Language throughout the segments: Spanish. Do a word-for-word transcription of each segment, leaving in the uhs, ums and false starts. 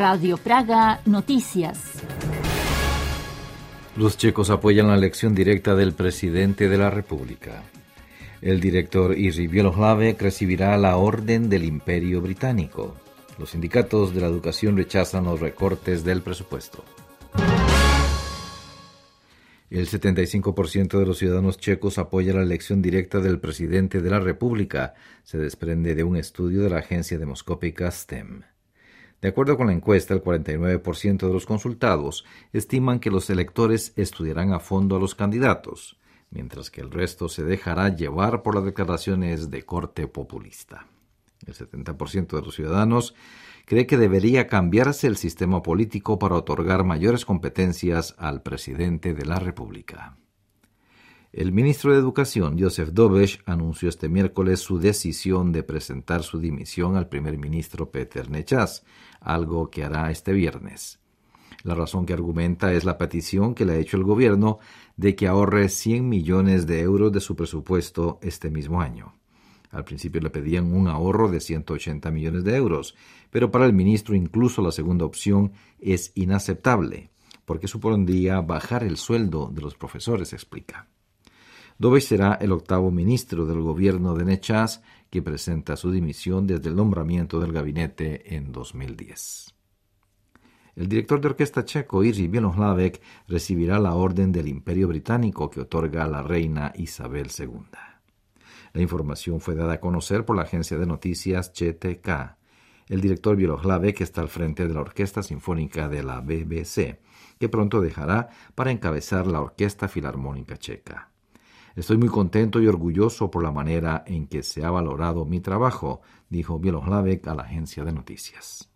Radio Praga Noticias. Los checos apoyan la elección directa del presidente de la República. El director Jiří Bělohlávek recibirá la Orden del Imperio Británico. Los sindicatos de la educación rechazan los recortes del presupuesto. El setenta y cinco por ciento de los ciudadanos checos apoya la elección directa del presidente de la República, se desprende de un estudio de la agencia demoscópica S T E M. De acuerdo con la encuesta, el cuarenta y nueve por ciento de los consultados estiman que los electores estudiarán a fondo a los candidatos, mientras que el resto se dejará llevar por las declaraciones de corte populista. El setenta por ciento de los ciudadanos cree que debería cambiarse el sistema político para otorgar mayores competencias al presidente de la República. El ministro de Educación, Josef Dobeš, anunció este miércoles su decisión de presentar su dimisión al primer ministro Petr Nečas, algo que hará este viernes. La razón que argumenta es la petición que le ha hecho el gobierno de que ahorre cien millones de euros de su presupuesto este mismo año. Al principio le pedían un ahorro de ciento ochenta millones de euros, pero para el ministro incluso la segunda opción es inaceptable, porque supondría bajar el sueldo de los profesores, explica. Dobeš será el octavo ministro del gobierno de Nečas que presenta su dimisión desde el nombramiento del gabinete en dos mil diez. El director de orquesta checo, Jiří Bělohlávek, recibirá la Orden del Imperio Británico que otorga a la reina Isabel segunda. La información fue dada a conocer por la agencia de noticias C T K. El director Bělohlávek está al frente de la Orquesta Sinfónica de la B B C, que pronto dejará para encabezar la Orquesta Filarmónica Checa. Estoy muy contento y orgulloso por la manera en que se ha valorado mi trabajo, dijo Bělohlávek a la agencia de noticias.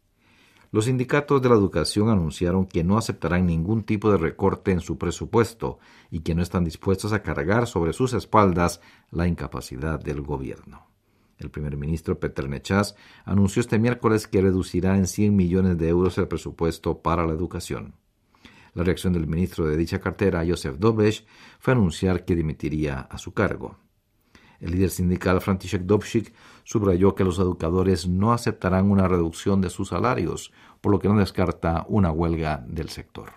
Los sindicatos de la educación anunciaron que no aceptarán ningún tipo de recorte en su presupuesto y que no están dispuestos a cargar sobre sus espaldas la incapacidad del gobierno. El primer ministro Petr Nečas anunció este miércoles que reducirá en cien millones de euros el presupuesto para la educación. La reacción del ministro de dicha cartera, Josef Dobeš, fue anunciar que dimitiría a su cargo. El líder sindical František Dobšík subrayó que los educadores no aceptarán una reducción de sus salarios, por lo que no descarta una huelga del sector.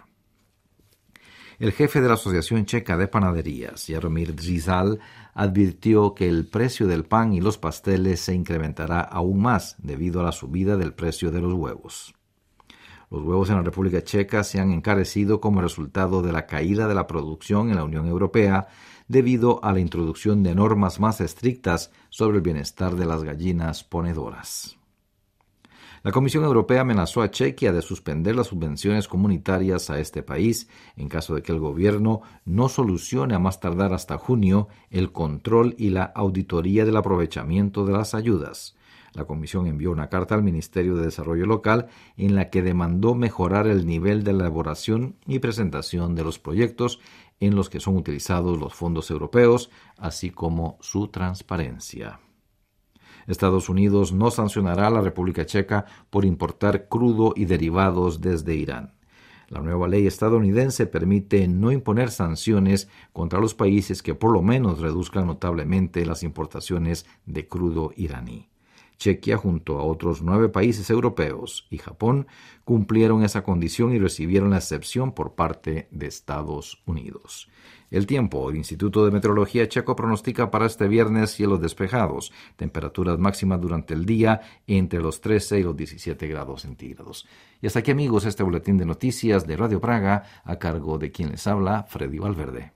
El jefe de la Asociación Checa de Panaderías, Jaromír Dřížal, advirtió que el precio del pan y los pasteles se incrementará aún más debido a la subida del precio de los huevos. Los huevos en la República Checa se han encarecido como resultado de la caída de la producción en la Unión Europea debido a la introducción de normas más estrictas sobre el bienestar de las gallinas ponedoras. La Comisión Europea amenazó a Chequia de suspender las subvenciones comunitarias a este país en caso de que el gobierno no solucione a más tardar hasta junio el control y la auditoría del aprovechamiento de las ayudas. La Comisión envió una carta al Ministerio de Desarrollo Local en la que demandó mejorar el nivel de elaboración y presentación de los proyectos en los que son utilizados los fondos europeos, así como su transparencia. Estados Unidos no sancionará a la República Checa por importar crudo y derivados desde Irán. La nueva ley estadounidense permite no imponer sanciones contra los países que por lo menos reduzcan notablemente las importaciones de crudo iraní. Chequia, junto a otros nueve países europeos y Japón, cumplieron esa condición y recibieron la excepción por parte de Estados Unidos. El tiempo. El Instituto de Meteorología checo pronostica para este viernes cielos despejados, temperaturas máximas durante el día entre los trece y los diecisiete grados centígrados. Y hasta aquí, amigos, este boletín de noticias de Radio Praga a cargo de quien les habla, Freddy Valverde.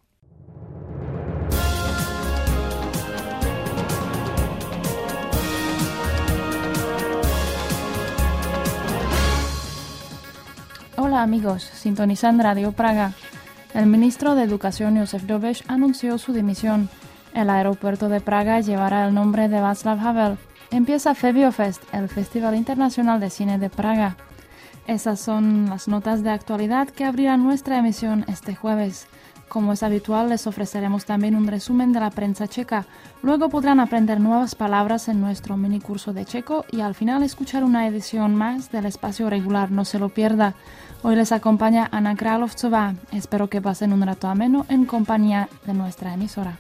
Hola amigos, sintonizan Radio Praga. El ministro de Educación Josef Dobeš anunció su dimisión. El aeropuerto de Praga llevará el nombre de Václav Havel. Empieza FeBioFest, el Festival Internacional de Cine de Praga. Esas son las notas de actualidad que abrirán nuestra emisión este jueves. Como es habitual, les ofreceremos también un resumen de la prensa checa. Luego podrán aprender nuevas palabras en nuestro mini curso de checo y al final escuchar una edición más del espacio regular. No se lo pierda. Hoy les acompaña Anna Královcová. Espero que pasen un rato ameno en compañía de nuestra emisora.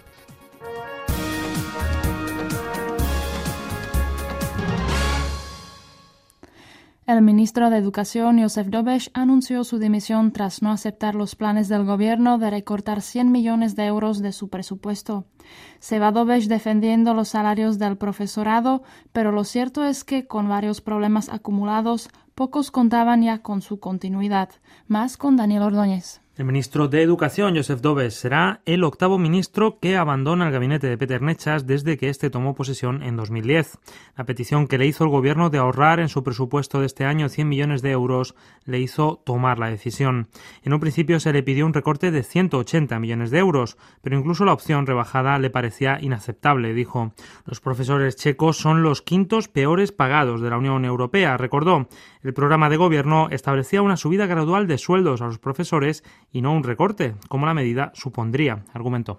El ministro de Educación, Josef Dobeš, anunció su dimisión tras no aceptar los planes del gobierno de recortar cien millones de euros de su presupuesto. Se va Dobeš defendiendo los salarios del profesorado, pero lo cierto es que, con varios problemas acumulados, pocos contaban ya con su continuidad. Más con Daniel Ordóñez. El ministro de Educación, Josef Dobeš, será el octavo ministro que abandona el gabinete de Peter Nečas desde que éste tomó posesión en dos mil diez. La petición que le hizo el gobierno de ahorrar en su presupuesto de este año cien millones de euros le hizo tomar la decisión. En un principio se le pidió un recorte de ciento ochenta millones de euros, pero incluso la opción rebajada le parecía inaceptable, dijo. Los profesores checos son los quintos peores pagados de la Unión Europea, recordó. El programa de gobierno establecía una subida gradual de sueldos a los profesores y no un recorte, como la medida supondría, argumentó.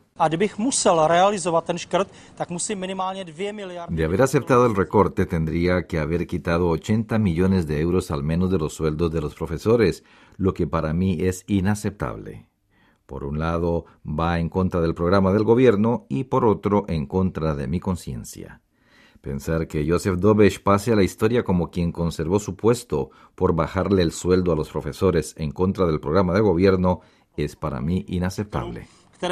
De haber aceptado el recorte, tendría que haber quitado ochenta millones de euros al menos de los sueldos de los profesores, lo que para mí es inaceptable. Por un lado, va en contra del programa del gobierno y por otro, en contra de mi conciencia. Pensar que Josef Dobeš pase a la historia como quien conservó su puesto por bajarle el sueldo a los profesores en contra del programa de gobierno es para mí inaceptable.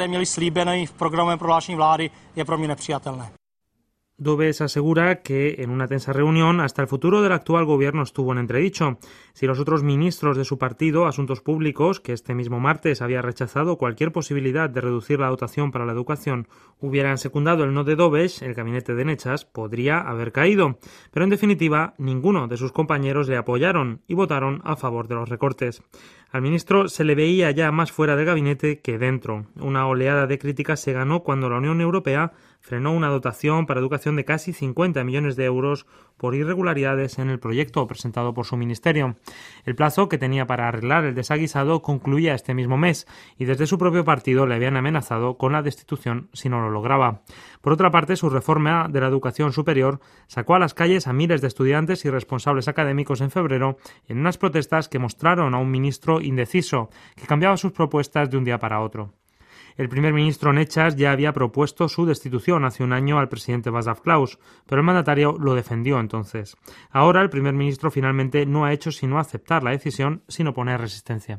Dobeš asegura que en una tensa reunión hasta el futuro del actual gobierno estuvo en entredicho. Si los otros ministros de su partido, Asuntos Públicos, que este mismo martes había rechazado cualquier posibilidad de reducir la dotación para la educación, hubieran secundado el no de Dobeš, el gabinete de Nečas podría haber caído. Pero en definitiva, ninguno de sus compañeros le apoyaron y votaron a favor de los recortes. Al ministro se le veía ya más fuera del gabinete que dentro. Una oleada de críticas se ganó cuando la Unión Europea frenó una dotación para educación de casi cincuenta millones de euros por irregularidades en el proyecto presentado por su ministerio. El plazo que tenía para arreglar el desaguisado concluía este mismo mes y desde su propio partido le habían amenazado con la destitución si no lo lograba. Por otra parte, su reforma de la educación superior sacó a las calles a miles de estudiantes y responsables académicos en febrero en unas protestas que mostraron a un ministro indeciso que cambiaba sus propuestas de un día para otro. El primer ministro Nečas ya había propuesto su destitución hace un año al presidente Václav Klaus, pero el mandatario lo defendió entonces. Ahora el primer ministro finalmente no ha hecho sino aceptar la decisión sin oponer resistencia.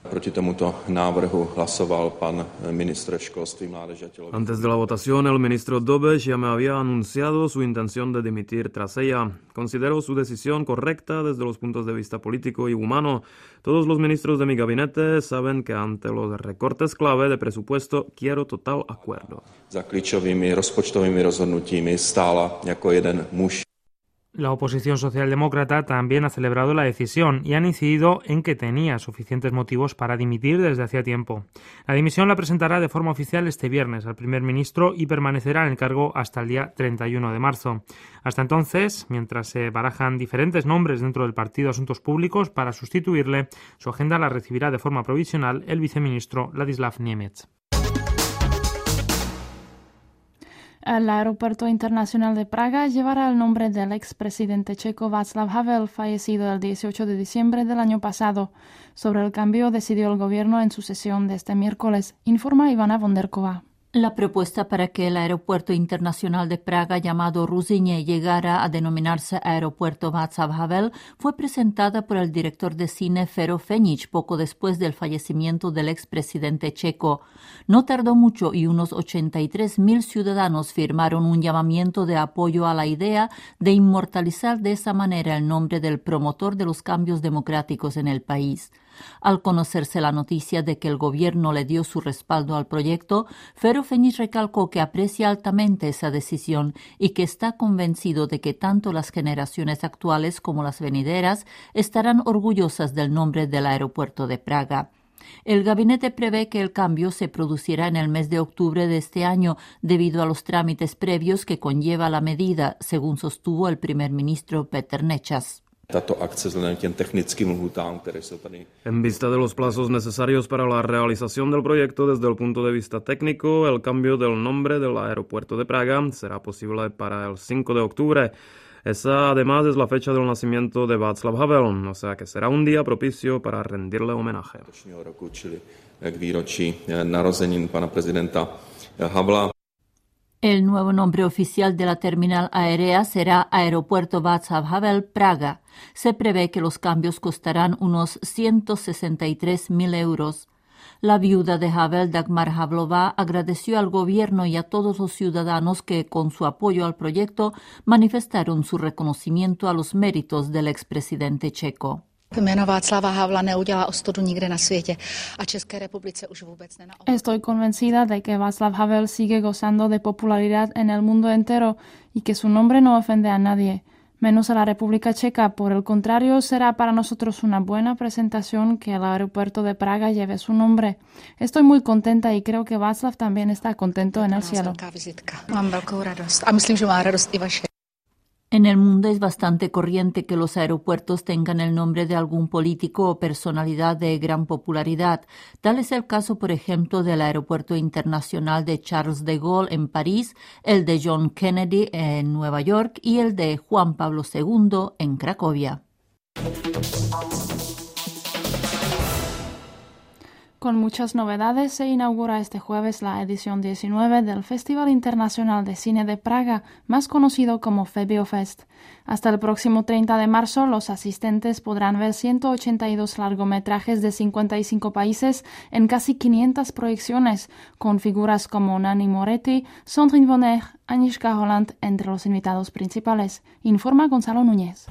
Antes de la votación, el ministro Dobeš ya me había anunciado su intención de dimitir tras ella. Considero su decisión correcta desde los puntos de vista político y humano. Todos los ministros de mi gabinete saben que ante los recortes clave de presupuesto quiero total acuerdo. Za klíčovými rozpočtovými rozhodnutími stála jako jeden muž. La oposición socialdemócrata también ha celebrado la decisión y han incidido en que tenía suficientes motivos para dimitir desde hacía tiempo. La dimisión la presentará de forma oficial este viernes al primer ministro y permanecerá en el cargo hasta el día treinta y uno de marzo. Hasta entonces, mientras se barajan diferentes nombres dentro del Partido Asuntos Públicos para sustituirle, su agenda la recibirá de forma provisional el viceministro Ladislav Němec. El aeropuerto internacional de Praga llevará el nombre del expresidente checo Václav Havel, fallecido el dieciocho de diciembre del año pasado. Sobre el cambio decidió el gobierno en su sesión de este miércoles, informa Ivana Vonderkova. La propuesta para que el aeropuerto internacional de Praga llamado Ruzyně llegara a denominarse Aeropuerto Václav Havel fue presentada por el director de cine Fero Feníč poco después del fallecimiento del expresidente checo. No tardó mucho y unos ochenta y tres mil ciudadanos firmaron un llamamiento de apoyo a la idea de inmortalizar de esa manera el nombre del promotor de los cambios democráticos en el país. Al conocerse la noticia de que el gobierno le dio su respaldo al proyecto, Fero Feníč recalcó que aprecia altamente esa decisión y que está convencido de que tanto las generaciones actuales como las venideras estarán orgullosas del nombre del aeropuerto de Praga. El gabinete prevé que el cambio se producirá en el mes de octubre de este año debido a los trámites previos que conlleva la medida, según sostuvo el primer ministro Peter Nečas. En vista de los plazos necesarios para la realización del proyecto desde el punto de vista técnico, el cambio del nombre del aeropuerto de Praga será posible para el cinco de octubre. Esa además es la fecha del nacimiento de Václav Havel, o sea que será un día propicio para rendirle homenaje. El nuevo nombre oficial de la terminal aérea será Aeropuerto Václav Havel Praga. Se prevé que los cambios costarán unos ciento sesenta y tres mil euros. La viuda de Havel, Dagmar Havlová, agradeció al gobierno y a todos los ciudadanos que, con su apoyo al proyecto, manifestaron su reconocimiento a los méritos del expresidente checo. Estoy convencida de que Václav Havel sigue gozando de popularidad en el mundo entero y que su nombre no ofende a nadie, menos a la República Checa. Por el contrario, será para nosotros una buena presentación que el aeropuerto de Praga lleve su nombre. Estoy muy contenta y creo que Václav también está contento en el cielo. En el mundo es bastante corriente que los aeropuertos tengan el nombre de algún político o personalidad de gran popularidad. Tal es el caso, por ejemplo, del Aeropuerto Internacional de Charles de Gaulle en París, el de John Kennedy en Nueva York y el de Juan Pablo segundo en Cracovia. Con muchas novedades se inaugura este jueves la edición diecinueve del Festival Internacional de Cine de Praga, más conocido como FebioFest. Hasta el próximo treinta de marzo, los asistentes podrán ver ciento ochenta y dos largometrajes de cincuenta y cinco países en casi quinientas proyecciones, con figuras como Nanni Moretti, Sandrine Bonner, Agnieszka Holland entre los invitados principales, informa Gonzalo Núñez.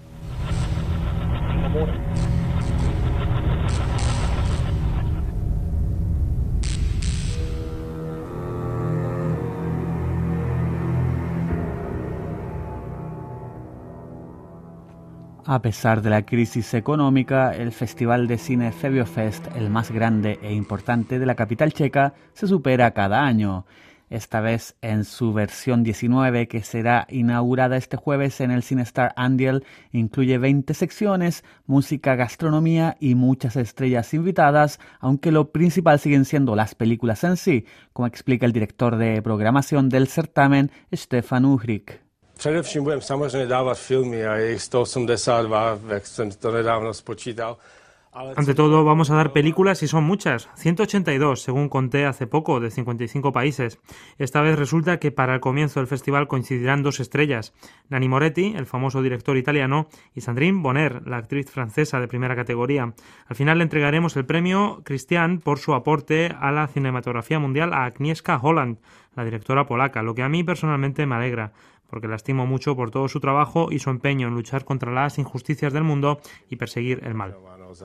A pesar de la crisis económica, el Festival de Cine FebioFest, el más grande e importante de la capital checa, se supera cada año. Esta vez en su versión diecinueve, que será inaugurada este jueves en el Cinestar Andiel, incluye veinte secciones, música, gastronomía y muchas estrellas invitadas, aunque lo principal siguen siendo las películas en sí, como explica el director de programación del certamen, Stefan Uhrik. Především budeme samozřejmě dávat filmy a je jich sto osmdesát dva, jak jsem to nedávno spočítal. Ante todo, vamos a dar películas y son muchas, ciento ochenta y dos, según conté hace poco, de cincuenta y cinco países. Esta vez resulta que para el comienzo del festival coincidirán dos estrellas, Nanni Moretti, el famoso director italiano, y Sandrine Bonner, la actriz francesa de primera categoría. Al final le entregaremos el premio Christian por su aporte a la cinematografía mundial a Agnieszka Holland, la directora polaca, lo que a mí personalmente me alegra, porque la estimo mucho por todo su trabajo y su empeño en luchar contra las injusticias del mundo y perseguir el mal.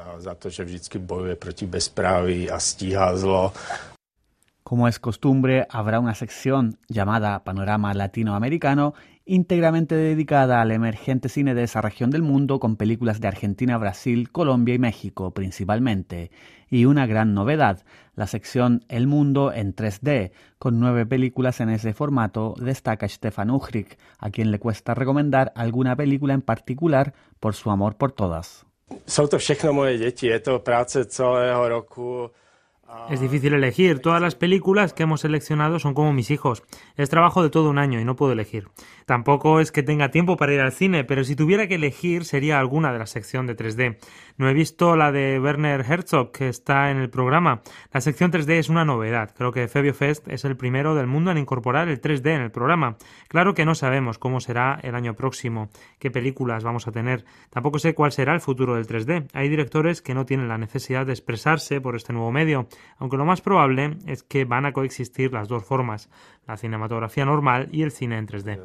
Como es costumbre, habrá una sección llamada Panorama Latinoamericano, íntegramente dedicada al emergente cine de esa región del mundo, con películas de Argentina, Brasil, Colombia y México principalmente. Y una gran novedad, la sección El Mundo en tres D, con nueve películas en ese formato, destaca Stefan Uhrik, a quien le cuesta recomendar alguna película en particular por su amor por todas. Jsou to všechno moje děti, je to práce celého roku. Es difícil elegir. Todas las películas que hemos seleccionado son como mis hijos. Es trabajo de todo un año y no puedo elegir. Tampoco es que tenga tiempo para ir al cine, pero si tuviera que elegir sería alguna de la sección de tres D. No he visto la de Werner Herzog, que está en el programa. La sección tres D es una novedad. Creo que FebioFest es el primero del mundo en incorporar el tres D en el programa. Claro que no sabemos cómo será el año próximo, qué películas vamos a tener. Tampoco sé cuál será el futuro del tres D. Hay directores que no tienen la necesidad de expresarse por este nuevo medio, aunque lo más probable es que van a coexistir las dos formas, la cinematografía normal y el cine en tres D.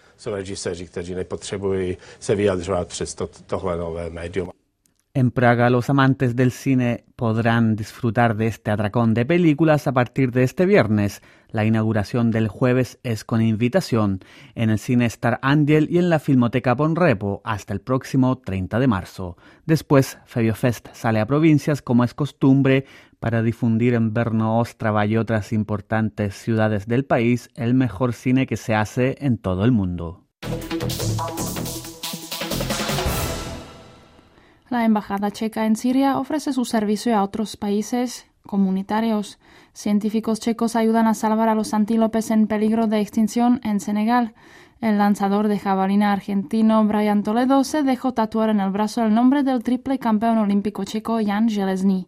En Praga, los amantes del cine podrán disfrutar de este atracón de películas a partir de este viernes. La inauguración del jueves es con invitación en el Cinestar Andiel y en la Filmoteca Ponrepo hasta el próximo treinta de marzo. Después, FebioFest sale a provincias, como es costumbre, para difundir en Brno, Ostrava y otras importantes ciudades del país el mejor cine que se hace en todo el mundo. La Embajada Checa en Siria ofrece su servicio a otros países comunitarios. Científicos checos ayudan a salvar a los antílopes en peligro de extinción en Senegal. El lanzador de jabalina argentino Brian Toledo se dejó tatuar en el brazo el nombre del triple campeón olímpico checo Jan Železný.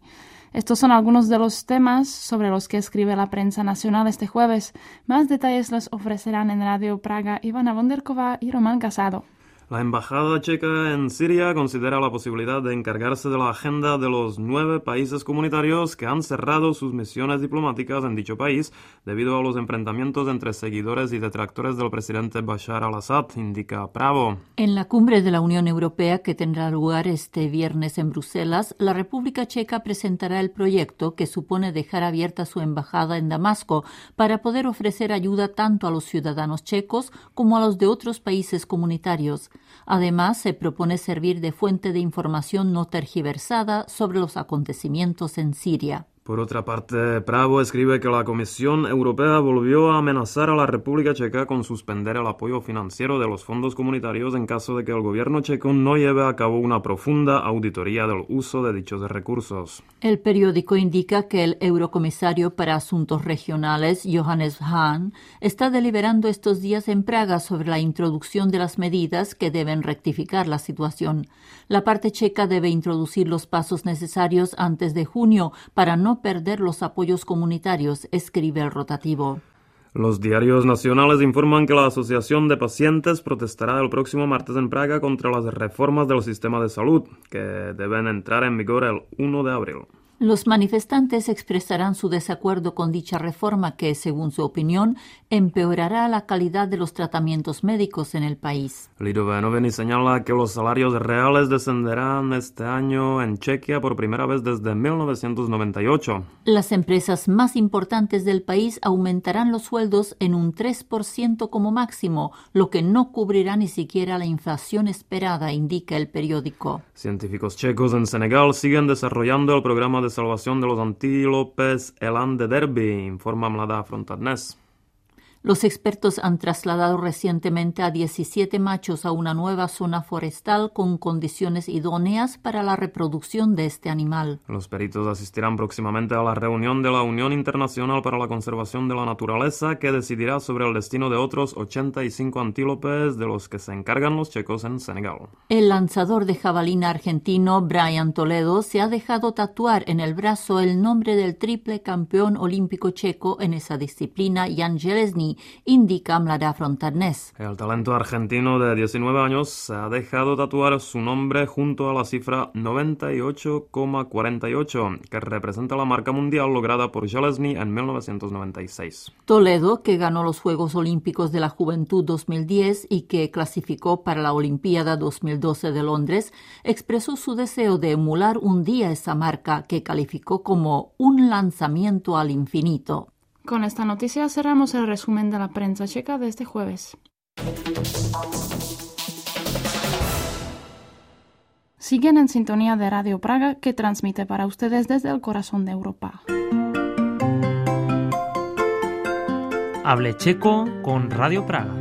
Estos son algunos de los temas sobre los que escribe la prensa nacional este jueves. Más detalles les ofrecerán en Radio Praga Ivana Vonderková y Román Casado. La embajada checa en Siria considera la posibilidad de encargarse de la agenda de los nueve países comunitarios que han cerrado sus misiones diplomáticas en dicho país debido a los enfrentamientos entre seguidores y detractores del presidente Bashar al-Assad, indica Pravo. En la cumbre de la Unión Europea que tendrá lugar este viernes en Bruselas, la República Checa presentará el proyecto que supone dejar abierta su embajada en Damasco para poder ofrecer ayuda tanto a los ciudadanos checos como a los de otros países comunitarios. Además, se propone servir de fuente de información no tergiversada sobre los acontecimientos en Siria. Por otra parte, Pravo escribe que la Comisión Europea volvió a amenazar a la República Checa con suspender el apoyo financiero de los fondos comunitarios en caso de que el gobierno checo no lleve a cabo una profunda auditoría del uso de dichos recursos. El periódico indica que el eurocomisario para Asuntos Regionales, Johannes Hahn, está deliberando estos días en Praga sobre la introducción de las medidas que deben rectificar la situación. La parte checa debe introducir los pasos necesarios antes de junio para no perder los apoyos comunitarios, escribe el rotativo. Los diarios nacionales informan que la Asociación de Pacientes protestará el próximo martes en Praga contra las reformas del sistema de salud, que deben entrar en vigor el primero de abril. Los manifestantes expresarán su desacuerdo con dicha reforma que, según su opinión, empeorará la calidad de los tratamientos médicos en el país. Lidové noviny señala que los salarios reales descenderán este año en Chequia por primera vez desde mil novecientos noventa y ocho. Las empresas más importantes del país aumentarán los sueldos en un tres por ciento como máximo, lo que no cubrirá ni siquiera la inflación esperada, indica el periódico. Científicos checos en Senegal siguen desarrollando el programa de salvación de los antílopes Elan de Derby, informa Mladá fronta dnes. Los expertos han trasladado recientemente a diecisiete machos a una nueva zona forestal con condiciones idóneas para la reproducción de este animal. Los peritos asistirán próximamente a la reunión de la Unión Internacional para la Conservación de la Naturaleza que decidirá sobre el destino de otros ochenta y cinco antílopes de los que se encargan los checos en Senegal. El lanzador de jabalina argentino Brian Toledo se ha dejado tatuar en el brazo el nombre del triple campeón olímpico checo en esa disciplina, Jan Železný, indica Mladá fronta dnes. El talento argentino de diecinueve años se ha dejado tatuar su nombre junto a la cifra noventa y ocho coma cuarenta y ocho, que representa la marca mundial lograda por Železný en mil novecientos noventa y seis. Toledo, que ganó los Juegos Olímpicos de la Juventud dos mil diez y que clasificó para la Olimpiada dos mil doce de Londres, expresó su deseo de emular un día esa marca que calificó como un lanzamiento al infinito. Con esta noticia cerramos el resumen de la prensa checa de este jueves. Siguen en sintonía de Radio Praga, que transmite para ustedes desde el corazón de Europa. Hable checo con Radio Praga.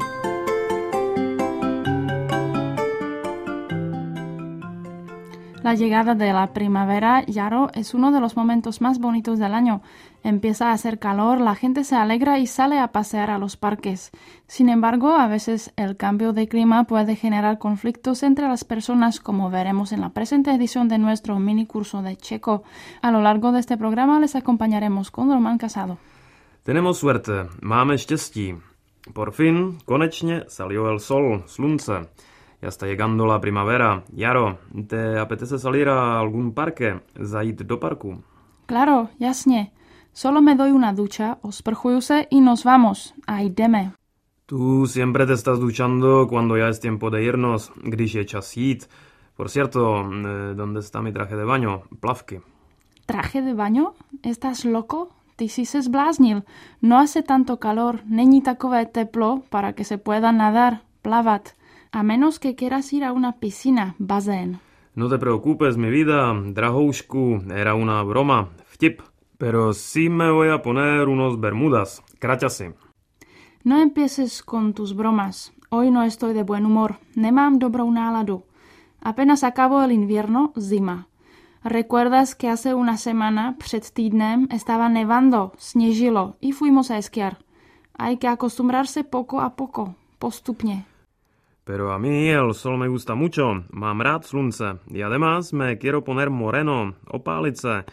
La llegada de la primavera, Jaro, es uno de los momentos más bonitos del año. Empieza a hacer calor, la gente se alegra y sale a pasear a los parques. Sin embargo, a veces el cambio de clima puede generar conflictos entre las personas, como veremos en la presente edición de nuestro mini curso de checo. A lo largo de este programa les acompañaremos con Román Casado. Tenemos suerte, máme štěstí. Por fin, konečně salió el sol, slunce. Ya está llegando la primavera. Jaro, ¿te apetece salir a algún parque? Zajít do parku? Claro, jasně. Solo me doy una ducha, osprchuju se y nos vamos. Ahí jdeme. Tú siempre te estás duchando cuando ya es tiempo de irnos, když je čas jít. Por cierto, ¿dónde está mi traje de baño? Plavky. ¿Traje de baño? ¿Estás loco? Ty jsi se zbláznil. No hace tanto calor, není takové teplo para que se pueda nadar, plavat. A menos que quieras ir a una piscina, bazén. No te preocupes, mi vida, drahoušku, era una broma, vtip. Pero sí me voy a poner unos bermudas, kraťasy. No empieces con tus bromas. Hoy no estoy de buen humor, nemám dobrou náladu. Apenas acabó el invierno, zima. ¿Recuerdas que hace una semana, před týdnem, estaba nevando, sněžilo y fuimos a esquiar? Hay que acostumbrarse poco a poco, postupně. Pero a mí el sol me gusta mucho, mám rád slunce y además me quiero poner moreno, opálit se.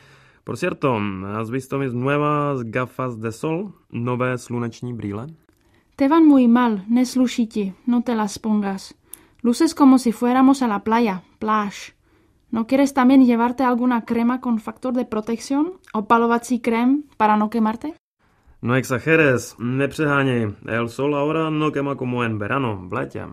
Por cierto, ¿has visto mis nuevas gafas de sol? ¿Nové sluneční brýle? Te van muy mal, nesluší ti, no te las pongas. Luces como si fuéramos a la playa, pláž. ¿No quieres también llevarte alguna crema con factor de protección o palovací krém para no quemarte? No exageres, nepřeháněj. El sol ahora no quema como en verano, v létě.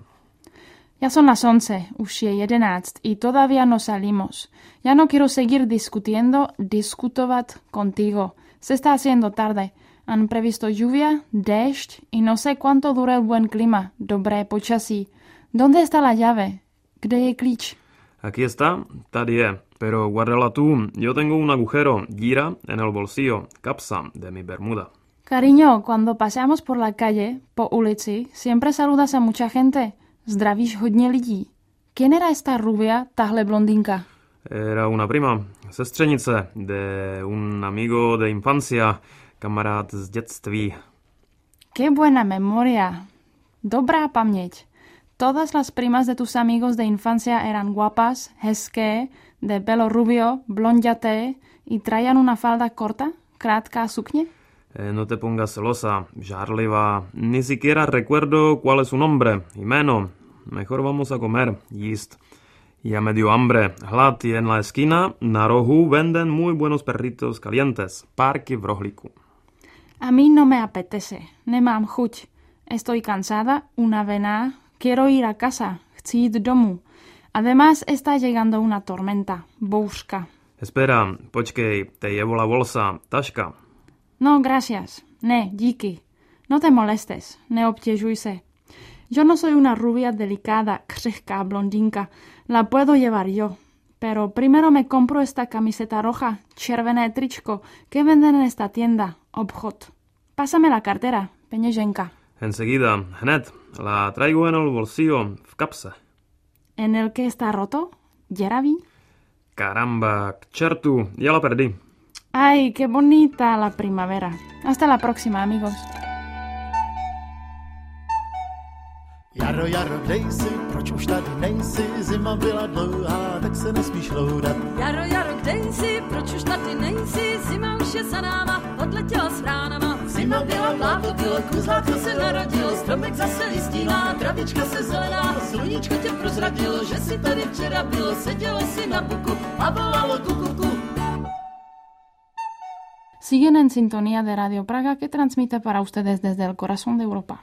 Ya son las once, už je jedenáct y todavía no salimos. Ya no quiero seguir discutiendo, diskutovat contigo. Se está haciendo tarde. Han previsto lluvia, déšť y no sé cuánto dura el buen clima, dobré počasí. ¿Dónde está la llave? ¿Kde je klíč? Aquí está, tady je, pero guárdala tú. Yo tengo un agujero, díra, en el bolsillo, capsa de mi bermuda. Cariño, cuando paseamos por la calle, po ulici, siempre saludas a mucha gente. Zdravíš hodně lidí. ¿Quién era esta rubia, tahle blondinka? Era una prima, sestřenice, de un amigo de infancia, kamarád z dětství. ¡Qué buena memoria! Dobrá paměť. Todas las primas de tus amigos de infancia eran guapas, hezké, de pelo rubio, blondiaté y traían una falda corta, krátká sukně? Eh, no te pongas celosa, žárlivá. Ni siquiera recuerdo cuál es su nombre, jméno. Mejor vamos a comer, jíst. Ya me dio hambre, hlad, y en la esquina, na rohu, venden muy buenos perritos calientes, párky v rohlíku. A mí no me apetece, nemám chuť. Estoy cansada, unavená, quiero ir a casa, chci jít domů. Además está llegando una tormenta, bouřka. Espera, počkej, te llevo la bolsa, taška. No, gracias. Ne, díky. No te molestes, neobtěžuj se. Yo no soy una rubia delicada, křehká blondinka. La puedo llevar yo. Pero primero me compro esta camiseta roja, červené tričko, que venden en esta tienda, obchod. Pásame la cartera, peněženka. Enseguida, hned, la traigo en el bolsillo, v kapse. ¿En el que está roto? ¿Děravý? Caramba, k čertu, ya la perdí. Ay, qué bonita la primavera. Hasta la próxima, amigos. Jaro, jaro, dej si, proč už tady nejsi, zima byla dlouhá, tak se nesmíš loudat. Jaro, jaro, dej si, proč už tady nejsi, zima už je za náma, odletěla s vránama. Zima byla, pláto bylo, kuzlátko se narodilo, stromek zase listívá, travička se zelená, sluníčko tě prozradilo, že si tady včera bylo, sedělo si na buku a volalo kukuku. Siguen en sintonía de Radio Praga, que transmite para ustedes desde el corazón de Europa.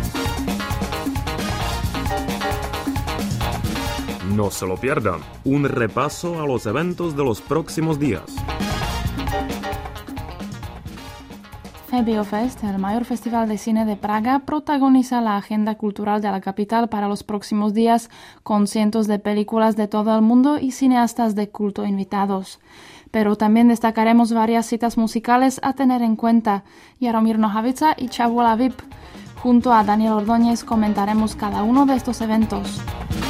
No se lo pierdan, un repaso a los eventos de los próximos días. FebioFest, el mayor festival de cine de Praga, protagoniza la agenda cultural de la capital para los próximos días, con cientos de películas de todo el mundo y cineastas de culto invitados. Pero también destacaremos varias citas musicales a tener en cuenta. Jaromír Nohavica y Chabola V I P. Junto a Daniel Ordóñez comentaremos cada uno de estos eventos.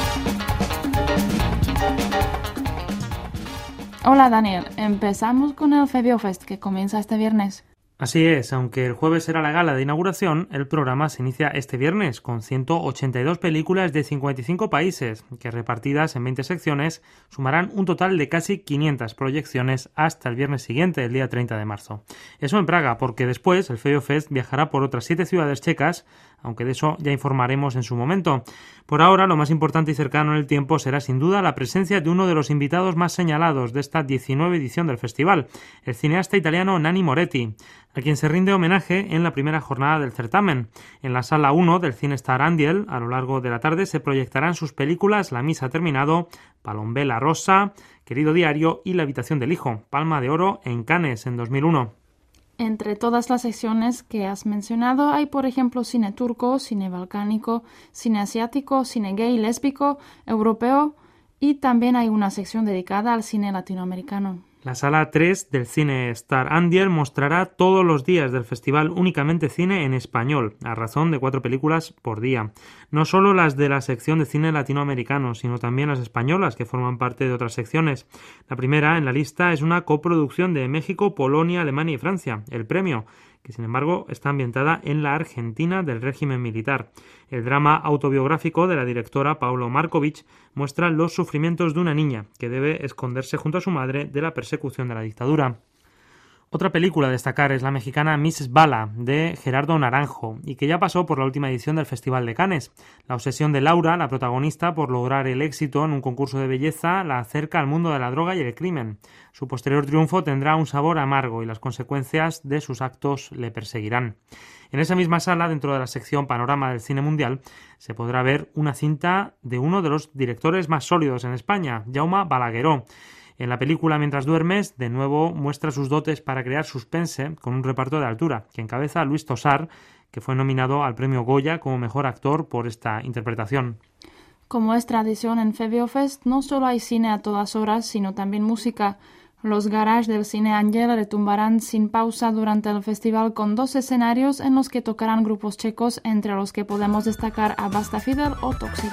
Hola Daniel, empezamos con el FebioFest que comienza este viernes. Así es, aunque el jueves será la gala de inauguración, el programa se inicia este viernes con ciento ochenta y dos películas de cincuenta y cinco países, que repartidas en veinte secciones sumarán un total de casi quinientas proyecciones hasta el viernes siguiente, el día treinta de marzo. Eso en Praga, porque después el FebioFest viajará por otras siete ciudades checas, aunque de eso ya informaremos en su momento. Por ahora, lo más importante y cercano en el tiempo será sin duda la presencia de uno de los invitados más señalados de esta diecinueve edición del festival, el cineasta italiano Nanni Moretti, a quien se rinde homenaje en la primera jornada del certamen. En la sala uno del Cine Star Andiel, a lo largo de la tarde, se proyectarán sus películas La misa ha terminado, Palombella Rosa, Querido diario y La habitación del hijo, Palma de Oro en Cannes en dos mil uno. Entre todas las secciones que has mencionado hay, por ejemplo, cine turco, cine balcánico, cine asiático, cine gay, lésbico, europeo y también hay una sección dedicada al cine latinoamericano. La sala tres del Cine Star Andiel mostrará todos los días del festival únicamente cine en español, a razón de cuatro películas por día. No solo las de la sección de cine latinoamericano, sino también las españolas que forman parte de otras secciones. La primera en la lista es una coproducción de México, Polonia, Alemania y Francia, El Premio, que sin embargo está ambientada en la Argentina del régimen militar. El drama autobiográfico de la directora Paulo Markovich muestra los sufrimientos de una niña que debe esconderse junto a su madre de la persecución de la dictadura. Otra película a destacar es la mexicana missus Bala, de Gerardo Naranjo, y que ya pasó por la última edición del Festival de Cannes. La obsesión de Laura, la protagonista, por lograr el éxito en un concurso de belleza, la acerca al mundo de la droga y el crimen. Su posterior triunfo tendrá un sabor amargo y las consecuencias de sus actos le perseguirán. En esa misma sala, dentro de la sección Panorama del Cine Mundial, se podrá ver una cinta de uno de los directores más sólidos en España, Jaume Balagueró. En la película Mientras duermes, de nuevo muestra sus dotes para crear suspense con un reparto de altura, que encabeza Luis Tosar, que fue nominado al premio Goya como mejor actor por esta interpretación. Como es tradición en FebioFest, no solo hay cine a todas horas, sino también música. Los garages del Cine Ángel retumbarán sin pausa durante el festival con dos escenarios en los que tocarán grupos checos, entre los que podemos destacar a Basta Fidel o Toxic.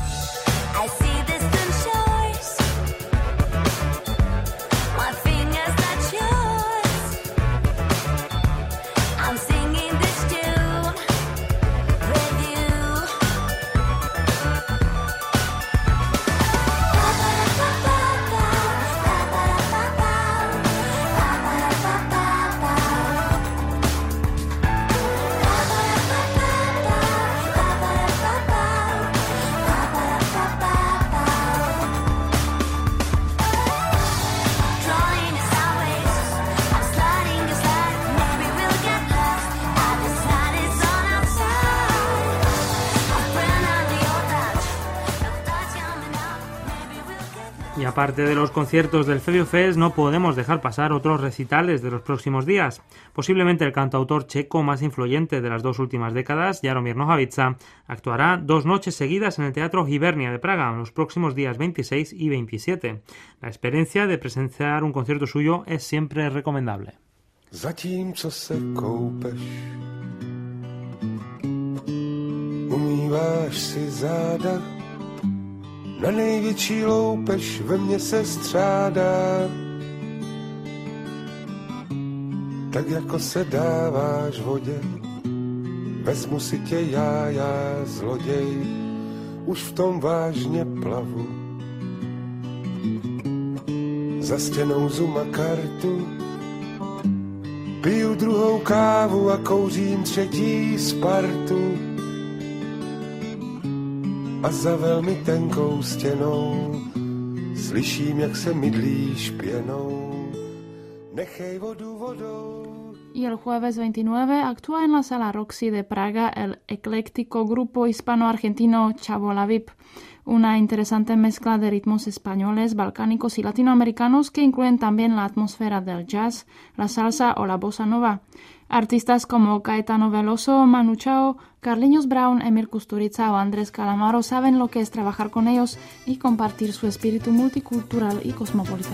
Y aparte de los conciertos del FebioFest, no podemos dejar pasar otros recitales de los próximos días. Posiblemente el cantautor checo más influyente de las dos últimas décadas, Jaromír Nohavica, actuará dos noches seguidas en el Teatro Hibernia de Praga en los próximos días veintiséis y veintisiete. La experiencia de presenciar un concierto suyo es siempre recomendable. Zatímco se koupeš, umýváš si záda, na největší loupež ve mně se střádá. Tak jako se dáváš vodě, vezmu si tě já, já zloděj, už v tom vážně plavu. Za stěnou Zuma kartu, piju druhou kávu a kouřím třetí Spartu. A za velmi tenkou stěnou slyším, jak se mydlíš pěnou. Nechej vodu vodou. Y el jueves veintinueve actúa en la Sala Roxy de Praga el ecléctico grupo hispano-argentino Chavo La V I P, una interesante mezcla de ritmos españoles, balcánicos y latinoamericanos que incluyen también la atmósfera del jazz, la salsa o la bossa nova. Artistas como Caetano Veloso, Manu Chao, Carliños Brown, Emir Kusturica o Andrés Calamaro saben lo que es trabajar con ellos y compartir su espíritu multicultural y cosmopolita.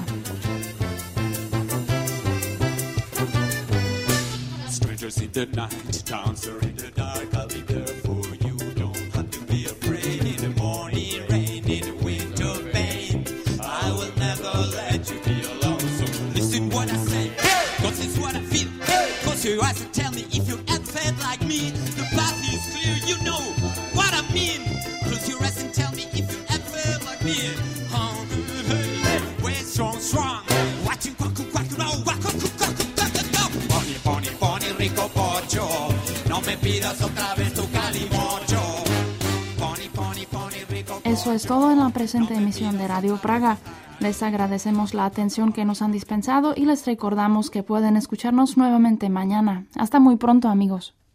Strangers in the night, dancer in the dark, I'll be there for you. Don't have to be afraid in the morning rain, in the winter pain. I will never let you be alone. So listen what I say, cause it's what I feel. Close your eyes and tell me if you ever felt like me. The path is clear, you know what I mean. Close your eyes and tell me if you ever felt like me. Oh, hey, hey, we're strong, strong. Watching quack, quack, no, quack, quack, quack, quack, quack. Pony, pony, pony, rico pocho. No me pidas otra vez tu calimocho. Pony, pony, pony, rico. Eso es todo en la presente emisión de Radio Praga. Les agradecemos la atención que nos han dispensado y les recordamos que pueden escucharnos nuevamente mañana. Hasta muy pronto, amigos.